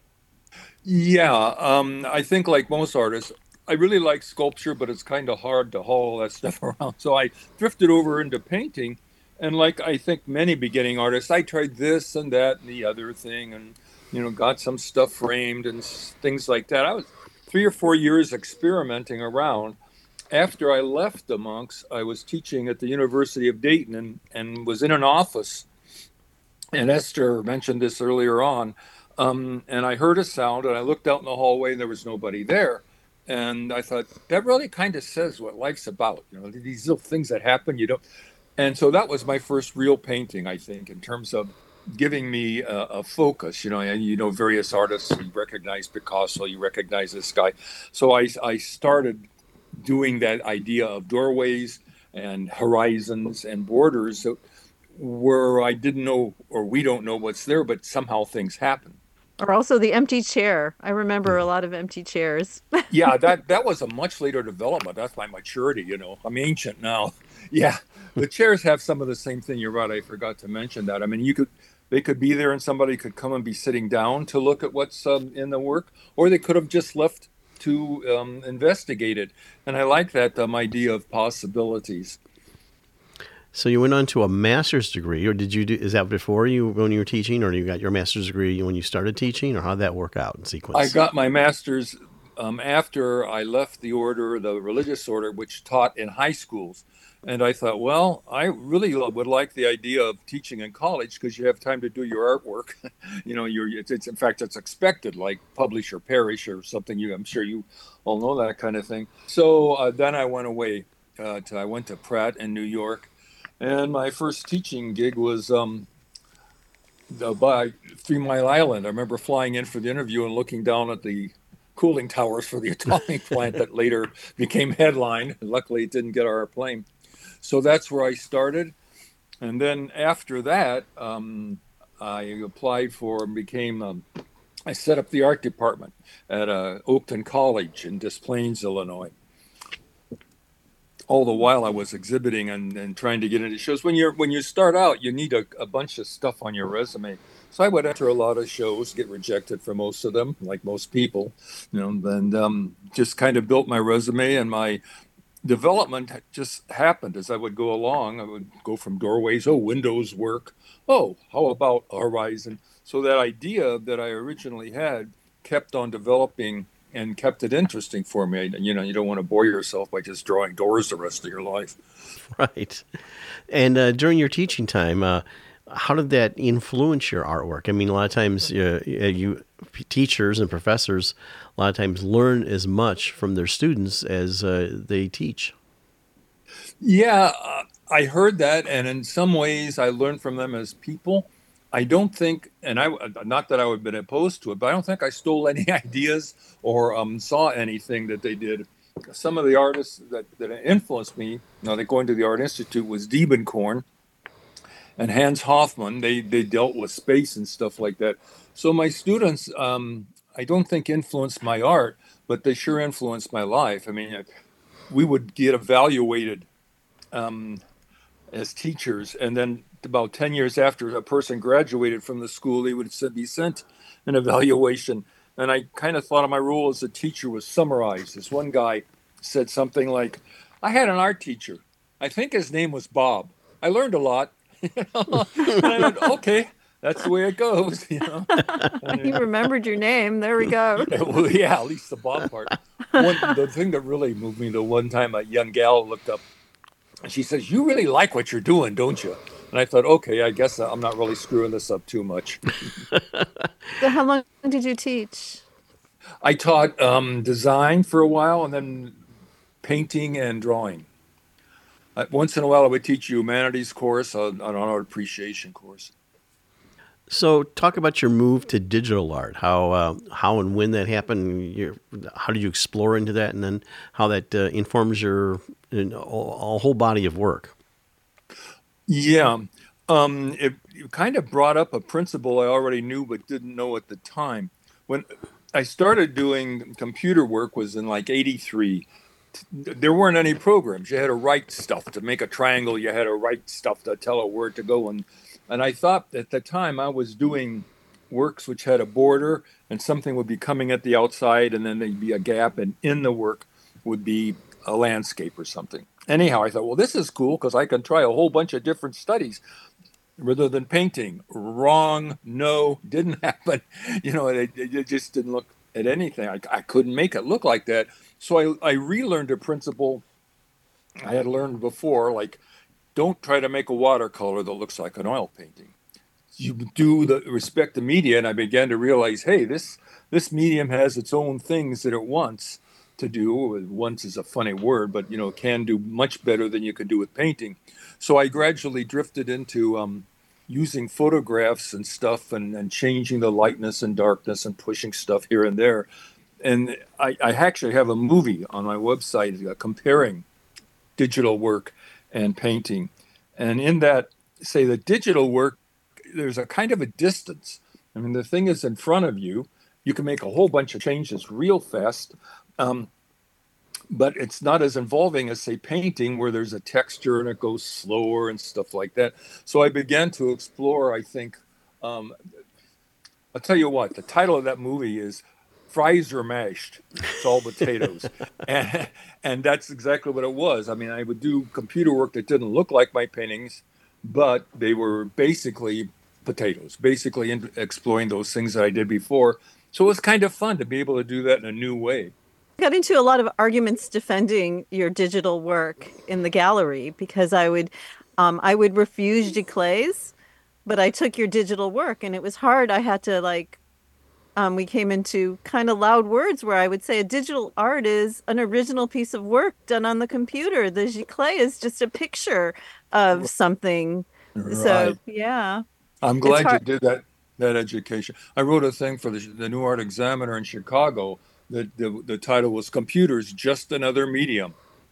Yeah, um, I think like most artists, I really like sculpture, but it's kind of hard to haul that stuff around. So I drifted over into painting. And like I think many beginning artists, I tried this and that and the other thing, and you know, got some stuff framed and things like that. I was three or four years experimenting around. After I left the monks, I was teaching at the University of Dayton, and, and was in an office. And Esther mentioned this earlier on. Um, and I heard a sound, and I looked out in the hallway, and there was nobody there. And I thought, that really kind of says what life's about. You know, these little things that happen, you don't. And so that was my first real painting, I think, in terms of giving me a, a focus. You know, and you know, various artists, you recognize Picasso, you recognize this guy. So I, I started doing that idea of doorways and horizons and borders where I didn't know, or we don't know what's there, but somehow things happen. Or also the empty chair. I remember a lot of empty chairs. Yeah, that, that was a much later development. That's my maturity, you know. I'm ancient now. Yeah, the chairs have some of the same thing. You're right. I forgot to mention that. I mean, you could, they could be there and somebody could come and be sitting down to look at what's um, in the work, or they could have just left to um, investigate it. And I like that um, idea of possibilities. So you went on to a master's degree, or did you do, is that before you, when you were teaching, or you got your master's degree when you started teaching, or how'd that work out in sequence? I got my master's um, after I left the order, the religious order, which taught in high schools. And I thought, well, I really would like the idea of teaching in college, because you have time to do your artwork. you know, you're, it's, it's in fact, it's expected, like publish or perish or something. You, I'm sure you all know that kind of thing. So uh, then I went away. Uh, to, I went to Pratt in New York. And my first teaching gig was um, the, by Three Mile Island. I remember flying in for the interview and looking down at the cooling towers for the atomic plant that later became headline. Luckily, it didn't get our plane. So that's where I started. And then after that, um, I applied for and became um, I set up the art department at uh, Oakton College in Des Plaines, Illinois. All the while I was exhibiting and, and trying to get into shows. When you're when you start out, you need a, a bunch of stuff on your resume. So I would enter a lot of shows, get rejected for most of them, like most people, you know, and um, just kind of built my resume, and my development just happened as I would go along. I would go from doorways, oh, windows work. Oh, how about Horizon? So that idea that I originally had kept on developing and kept it interesting for me. You know, you don't want to bore yourself by just drawing doors the rest of your life. Right. And uh, during your teaching time, uh, how did that influence your artwork? I mean, a lot of times uh, you teachers and professors, a lot of times learn as much from their students as uh, they teach. Yeah, uh, I heard that. And in some ways I learned from them as people. I don't think, and I not that I would have been opposed to it, but I don't think I stole any ideas or um, saw anything that they did. Some of the artists that, that influenced me, you know, that going to the Art Institute, was Diebenkorn and Hans Hofmann. They they dealt with space and stuff like that. So my students, um, I don't think influenced my art, but they sure influenced my life. I mean, we would get evaluated um, as teachers, and then about ten years after a person graduated from the school, they would be sent an evaluation. And I kind of thought of my role as a teacher was summarized. This one guy said something like, I had an art teacher. I think his name was Bob. I learned a lot. And I went, okay, that's the way it goes. You know? You remembered your name. There we go. Well, yeah, at least the Bob part. One, the thing that really moved me, the one time a young gal looked up and she says, you really like what you're doing, don't you? And I thought, okay, I guess I'm not really screwing this up too much. So how long did you teach? I taught um, design for a while, and then painting and drawing. Uh, once in a while, I would teach a humanities course, uh, an art appreciation course. So talk about your move to digital art, how uh, how and when that happened, your, how did you explore into that, and then how that uh, informs your you know, a whole body of work. Yeah, um, it, it kind of brought up a principle I already knew but didn't know at the time. When I started doing computer work was in like eighty-three. There weren't any programs. You had to write stuff to make a triangle. You had to write stuff to tell it where to go. And, and I thought at the time I was doing works which had a border and something would be coming at the outside, and then there'd be a gap, and in the work would be a landscape or something. Anyhow, I thought, well, this is cool because I can try a whole bunch of different studies rather than painting. Wrong. No, didn't happen. You know, it, it just didn't look at anything. I, I couldn't make it look like that. So I, I relearned a principle I had learned before, like, don't try to make a watercolor that looks like an oil painting. You do the respect the media, and I began to realize, hey, this this medium has its own things that it wants to do. Once is a funny word, but you know, can do much better than you can do with painting. So I gradually drifted into um, using photographs and stuff, and, and changing the lightness and darkness and pushing stuff here and there. And I, I actually have a movie on my website uh, comparing digital work and painting. And in that, say the digital work, there's a kind of a distance. I mean, the thing is in front of you. You can make a whole bunch of changes real fast. Um, but it's not as involving as, say, painting, where there's a texture and it goes slower and stuff like that. So I began to explore, I think, um, I'll tell you what, the title of that movie is Fries Are Mashed. It's all potatoes. and, and that's exactly what it was. I mean, I would do computer work that didn't look like my paintings, but they were basically potatoes, basically in, exploring those things that I did before. So it was kind of fun to be able to do that in a new way. I got into a lot of arguments defending your digital work in the gallery because I would, um, I would refuse Giclées, but I took your digital work, and it was hard. I had to like, um, we came into kind of loud words where I would say a digital art is an original piece of work done on the computer. The Giclée is just a picture of something. Right. So yeah, I'm glad you did that. That education. I wrote a thing for the, the New Art Examiner in Chicago that the, the title was Computers, Just Another Medium.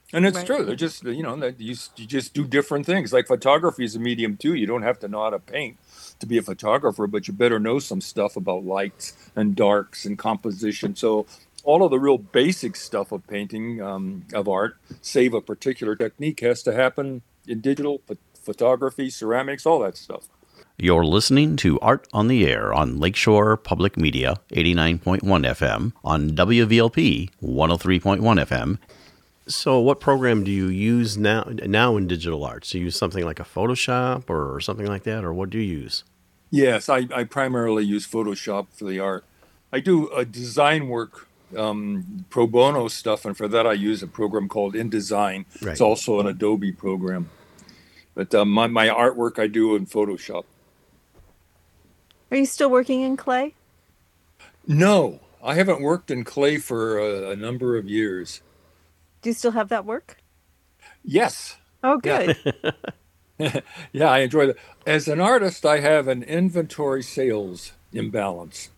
And it's Right. true. They're just, you know, that you, you just do different things. Like photography is a medium too. You don't have to know how to paint to be a photographer, but you better know some stuff about lights and darks and composition. So all of the real basic stuff of painting, um, of art, save a particular technique, has to happen in digital, ph- photography, ceramics, all that stuff. You're listening to Art on the Air on Lakeshore Public Media, eighty-nine point one F M, on W V L P, one oh three point one F M. So what program do you use now now in digital arts? Do you use something like a Photoshop or something like that, or what do you use? Yes, I, I primarily use Photoshop for the art. I do a design work, um, pro bono stuff, and for that I use a program called InDesign. Right. It's also an Adobe program. But um, my, my artwork I do in Photoshop. Are you still working in clay? No, I haven't worked in clay for a, a number of years. Do you still have that work? Yes. Oh, good. Yeah, I enjoy that. As an artist, I have an inventory sales imbalance.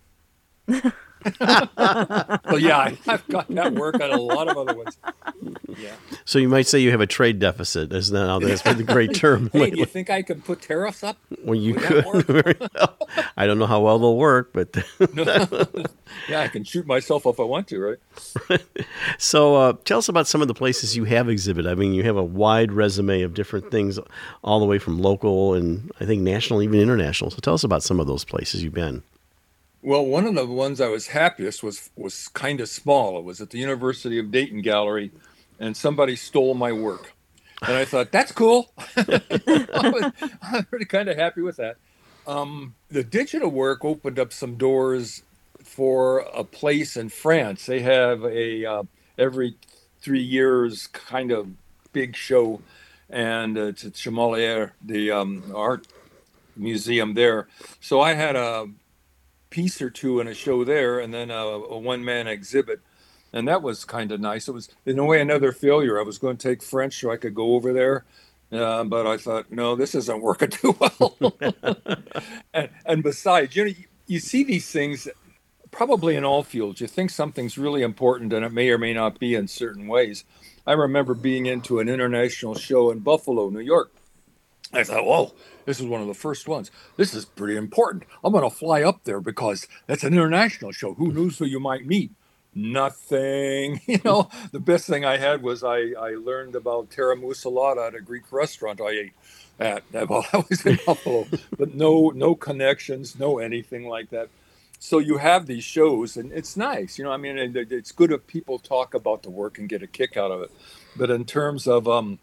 So yeah, I, I've got that work on a lot of other ones. Yeah. So you might say you have a trade deficit. Isn't that how that's been the great term? Hey, do you think I can put tariffs up? Well, you Would could. that Very well. I don't know how well they'll work, but Yeah, I can shoot myself if I want to, right? so uh, tell us about some of the places you have exhibited. I mean, you have a wide resume of different things, all the way from local and I think national, even international. So tell us about some of those places you've been. Well, one of the ones I was happiest was was kind of small. It was at the University of Dayton Gallery, and somebody stole my work. And I thought, that's cool. I was, I was really kind of happy with that. Um, the digital work opened up some doors for a place in France. They have a uh, every three years kind of big show, and uh, it's at Chamalières, the um, art museum there. So I had a piece or two in a show there, and then a, a one-man exhibit, and that was kind of nice. It was in a way another failure. I was going to take French so I could go over there, uh, but I thought, no, this isn't working too well. and, and besides, you know, you, you see these things probably in all fields. You think something's really important, and it may or may not be in certain ways. I remember being into an international show in Buffalo, New York. I thought, whoa, this is one of the first ones. This is pretty important. I'm going to fly up there because that's an international show. Who knows who you might meet? Nothing. You know, the best thing I had was I, I learned about tiramisu at a Greek restaurant I ate at while I was in Buffalo. But no, no connections, no anything like that. So you have these shows, and it's nice. You know, I mean, it, it's good if people talk about the work and get a kick out of it. But in terms of... um.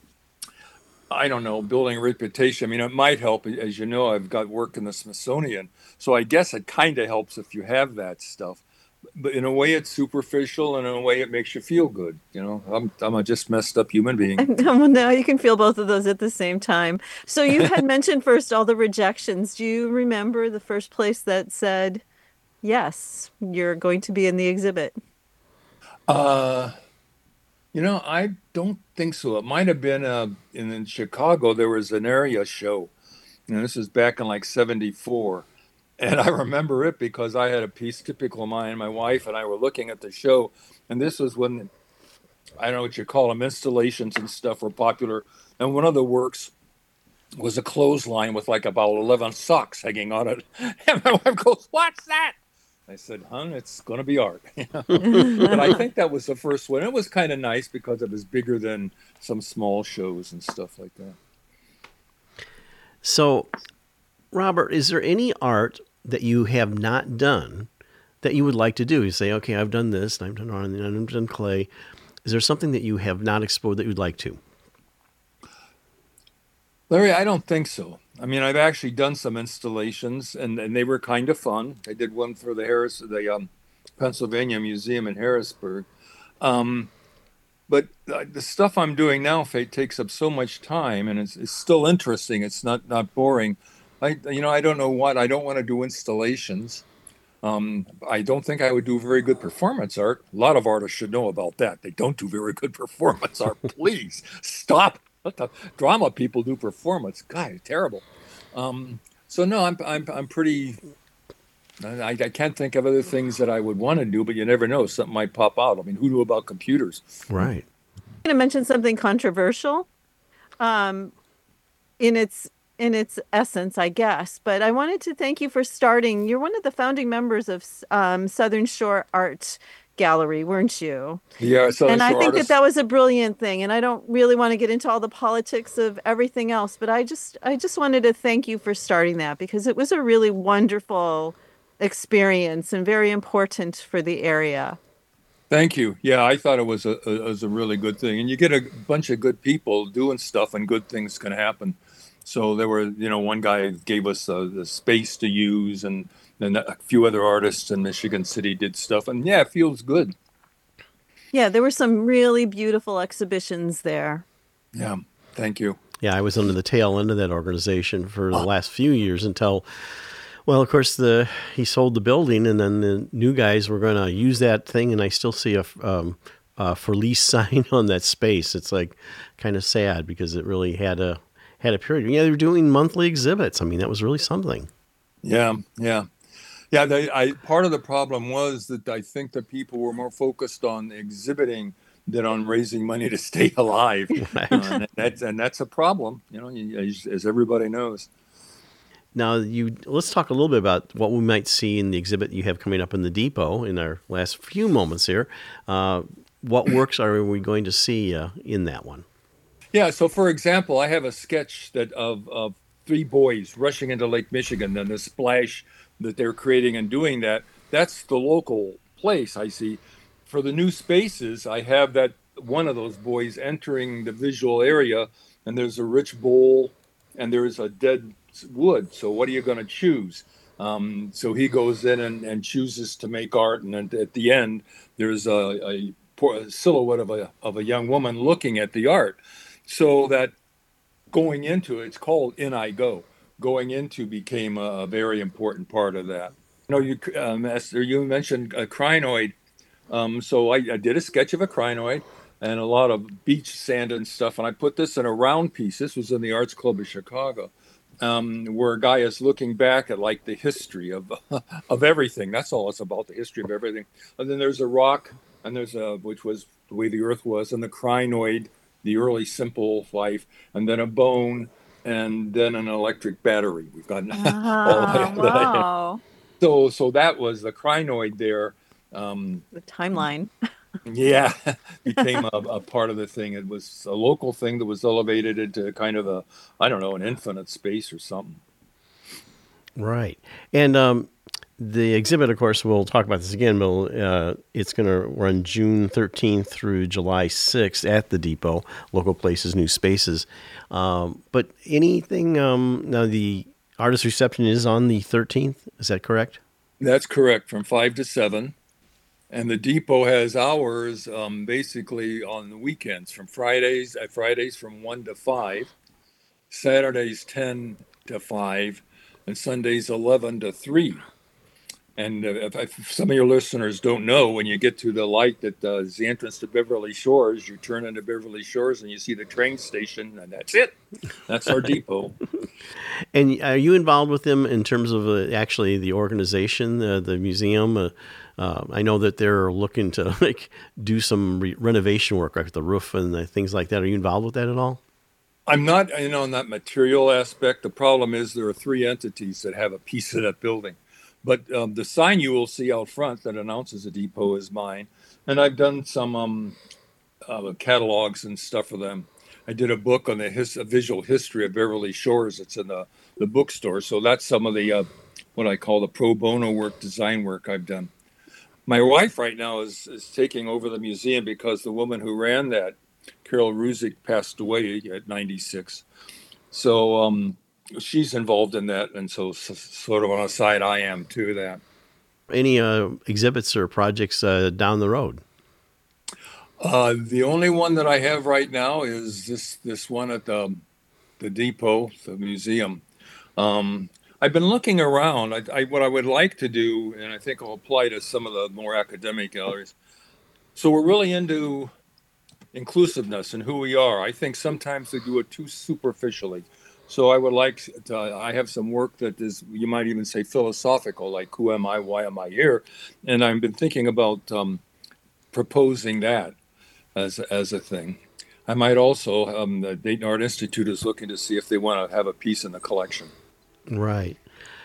I don't know, building a reputation. I mean, it might help. As you know, I've got work in the Smithsonian. So I guess it kind of helps if you have that stuff. But in a way, it's superficial, and in a way, it makes you feel good. You know, I'm I'm a just messed up human being. Well, no, you can feel both of those at the same time. So you had mentioned first all the rejections. Do you remember the first place that said, yes, you're going to be in the exhibit? Uh... You know, I don't think so. It might have been uh, in, in Chicago. There was an area show, and this was back in like seventy-four. And I remember it because I had a piece typical of mine. My wife and I were looking at the show, and this was when, I don't know what you call them, installations and stuff were popular. And one of the works was a clothesline with like about eleven socks hanging on it. And my wife goes, "What's that?" I said, hon, it's going to be art. But I think that was the first one. It was kind of nice because it was bigger than some small shows and stuff like that. So, Robert, is there any art that you have not done that you would like to do? You say, okay, I've done this, and I've done art, and I've done clay. Is there something that you have not explored that you'd like to? Larry, I don't think so. I mean, I've actually done some installations, and, and they were kind of fun. I did one for the Harris, the um, Pennsylvania Museum in Harrisburg. Um, but uh, the stuff I'm doing now, Fate, takes up so much time, and it's, it's still interesting. It's not, not boring. I, you know, I don't know what. I don't want to do installations. Um, I don't think I would do very good performance art. A lot of artists should know about that. They don't do very good performance art. Please stop. Let the drama people do performance. God, terrible. Um, so no, I'm I'm I'm pretty. I, I can't think of other things that I would want to do, but you never know. Something might pop out. I mean, who knew about computers? Right. going to mention something controversial um, in its in its essence, I guess. But I wanted to thank you for starting. You're one of the founding members of um, Southern Shore Art Gallery, weren't you? Yeah, so And I so think that artists. that was a brilliant thing. And I don't really want to get into all the politics of everything else, but I just I just wanted to thank you for starting that because it was a really wonderful experience and very important for the area. Thank you. Yeah, I thought it was a, a was a really good thing, and you get a bunch of good people doing stuff, and good things can happen. So there were, you know, one guy gave us uh, the space to use, and then a few other artists in Michigan City did stuff, and yeah, it feels good. Yeah, there were some really beautiful exhibitions there. Yeah, thank you. Yeah, I was under the tail end of that organization for the last few years until, well, of course, the he sold the building, and then the new guys were going to use that thing, and I still see a um, uh, for lease sign on that space. It's like kind of sad because it really had a had a period. Yeah, they were doing monthly exhibits. I mean, that was really something. Yeah, yeah. Yeah, they, I part of the problem was that I think that people were more focused on exhibiting than on raising money to stay alive. Right. Uh, and that's and that's a problem, you know, you- as, as everybody knows. Now, you let's talk a little bit about what we might see in the exhibit you have coming up in the depot in our last few moments here. Uh, what works are we going to see uh, in that one? Yeah, so for example, I have a sketch that of, of three boys rushing into Lake Michigan, and the splash that they're creating and doing that. That's the local place I see. For the new spaces, I have that one of those boys entering the visual area, and there's a rich bowl, and there's a dead wood. So what are you going to choose? Um, so he goes in and, and chooses to make art, and at, at the end, there's a, a, por- a silhouette of a of a young woman looking at the art. So that going into it, it's called In I Go. Going into became a, a very important part of that. You know, you um, Esther, you mentioned a crinoid. Um, so I, I did a sketch of a crinoid and a lot of beach sand and stuff, and I put this in a round piece. This was in the Arts Club of Chicago, um, where a guy is looking back at like the history of of everything. That's all it's about, the history of everything. And then there's a rock, and there's a which was the way the Earth was, and the crinoid, the early simple life, and then a bone, and then an electric battery. We've got all Ah, that. wow. So so that was the crinoid there. Um, The timeline. yeah, became a, a part of the thing. It was a local thing that was elevated into kind of a, I don't know, an infinite space or something. Right. And um, the exhibit, of course, we'll talk about this again, but uh, it's going to run June thirteenth through July sixth at the Depot, Local Places, New Spaces. Um, but anything, um, now the artist reception is on the thirteenth, is that correct? That's correct, from five to seven. And the depot has hours um, basically on the weekends, from Fridays, at Fridays from one to five, Saturdays ten to five, and Sundays eleven to three. And uh, if, if some of your listeners don't know, when you get to the light that uh, is the entrance to Beverly Shores, you turn into Beverly Shores and you see the train station, and that's it. That's our depot. And are you involved with them in terms of uh, actually the organization, uh, the museum? Uh, uh, I know that they're looking to like do some re- renovation work, like the roof and the things like that. Are you involved with that at all? I'm not, you know, in that material aspect. The problem is there are three entities that have a piece of that building. But um, the sign you will see out front that announces the depot is mine. And I've done some um, uh, catalogs and stuff for them. I did a book on the his, a visual history of Beverly Shores. It's in the, the bookstore. So that's some of the, uh, what I call the pro bono work, design work I've done. My wife right now is, is taking over the museum because the woman who ran that, Carol Ruzick, passed away at ninety-six. So um, she's involved in that. And so, so sort of on a side, I am too that. Any uh, exhibits or projects uh, down the road? Uh, the only one that I have right now is this this one at the the depot, the museum. Um, I've been looking around. I, I, what I would like to do, and I think will apply to some of the more academic galleries. So we're really into inclusiveness and who we are. I think sometimes they do it too superficially. So I would like to, I have some work that is, you might even say philosophical, like who am I, why am I here? And I've been thinking about um, proposing that as as a thing. I might also, um, the Dayton Art Institute is looking to see if they want to have a piece in the collection. Right.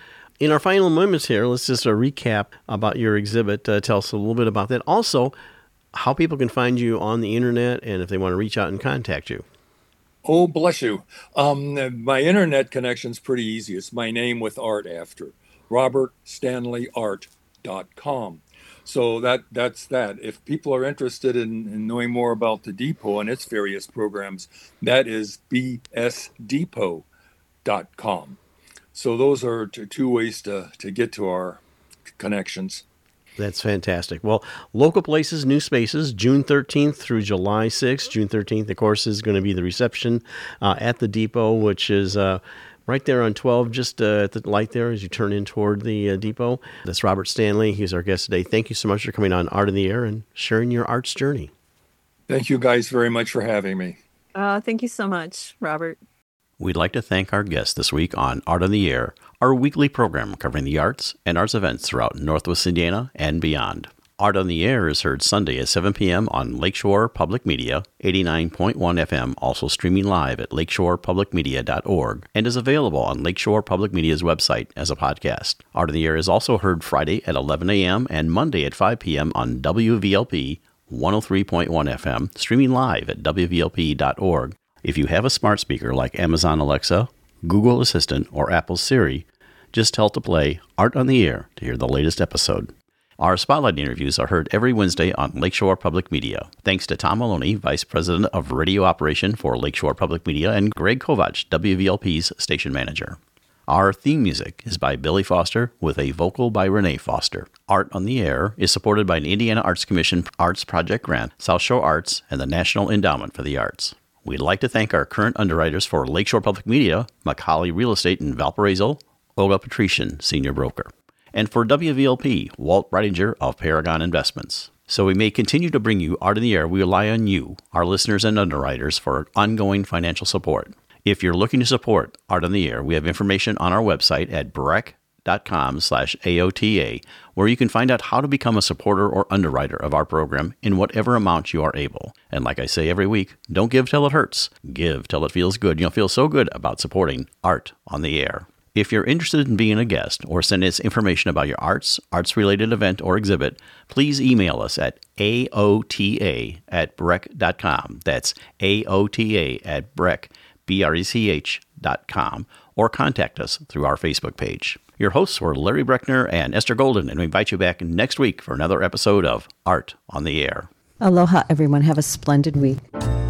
In our final moments here, let's just uh, recap about your exhibit. Uh, tell us a little bit about that. Also, how people can find you on the internet and if they want to reach out and contact you. Oh, bless you. Um, my internet connection's pretty easy. It's my name with art after, robert stanley art dot com. So that that's that. If people are interested in, in knowing more about the Depot and its various programs, that is b s depot dot com. So those are t- two ways to, to get to our connections. That's fantastic. Well, local places, new spaces, June thirteenth through July sixth. June thirteenth, of course, is going to be the reception uh, at the Depot, which is uh, right there on twelve, just uh, at the light there as you turn in toward the uh, Depot. That's Robert Stanley. He's our guest today. Thank you so much for coming on Art in the Air and sharing your arts journey. Thank you guys very much for having me. Uh, thank you so much, Robert. We'd like to thank our guest this week on Art on the Air, our weekly program covering the arts and arts events throughout Northwest Indiana and beyond. Art on the Air is heard Sunday at seven p.m. on Lakeshore Public Media, eighty-nine point one F M, also streaming live at lakeshore public media dot org, and is available on Lakeshore Public Media's website as a podcast. Art on the Air is also heard Friday at eleven a.m. and Monday at five p.m. on W V L P one oh three point one F M, streaming live at w v l p dot org. If you have a smart speaker like Amazon Alexa, Google Assistant, or Apple Siri, just tell to play Art on the Air to hear the latest episode. Our Spotlight interviews are heard every Wednesday on Lakeshore Public Media. Thanks to Tom Maloney, Vice President of Radio Operation for Lakeshore Public Media, and Greg Kovach, W V L P's Station Manager. Our theme music is by Billy Foster with a vocal by Renee Foster. Art on the Air is supported by an Indiana Arts Commission Arts Project Grant, South Shore Arts, and the National Endowment for the Arts. We'd like to thank our current underwriters for Lakeshore Public Media, Macaulay Real Estate in Valparaiso, Olga Patrician, Senior Broker. And for W V L P, Walt Breidinger of Paragon Investments. So we may continue to bring you Art in the Air. We rely on you, our listeners and underwriters, for ongoing financial support. If you're looking to support Art on the Air, we have information on our website at breck dot com slash A O T A, where you can find out how to become a supporter or underwriter of our program in whatever amount you are able. And like I say every week, don't give till it hurts. Give till it feels good. You'll feel so good about supporting Art on the Air. If you're interested in being a guest or send us information about your arts, arts-related event, or exhibit, please email us at A O T A at breck dot com. That's A O T A at breck, B R E C H dot com, or contact us through our Facebook page. Your hosts were Larry Breckner and Esther Golden, and we invite you back next week for another episode of Art on the Air. Aloha, everyone. Have a splendid week.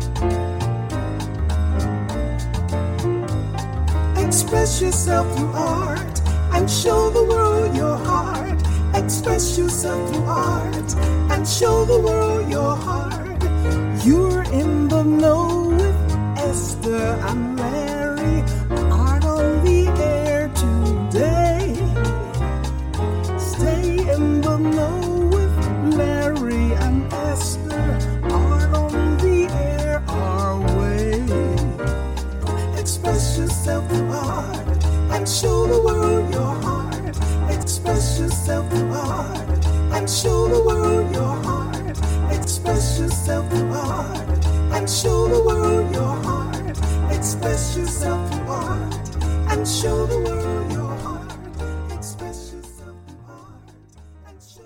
Express yourself through art and show the world your heart. Express yourself through art and show the world your heart. You're in the know with Esther and Larry. Art on the air today. Stay in the know with Larry and Esther. Art on the air our way. Express yourself through art and show the world your heart. Express yourself through art and show the world your heart. Express yourself through art and show the world your heart. Express yourself through art and show the world your heart.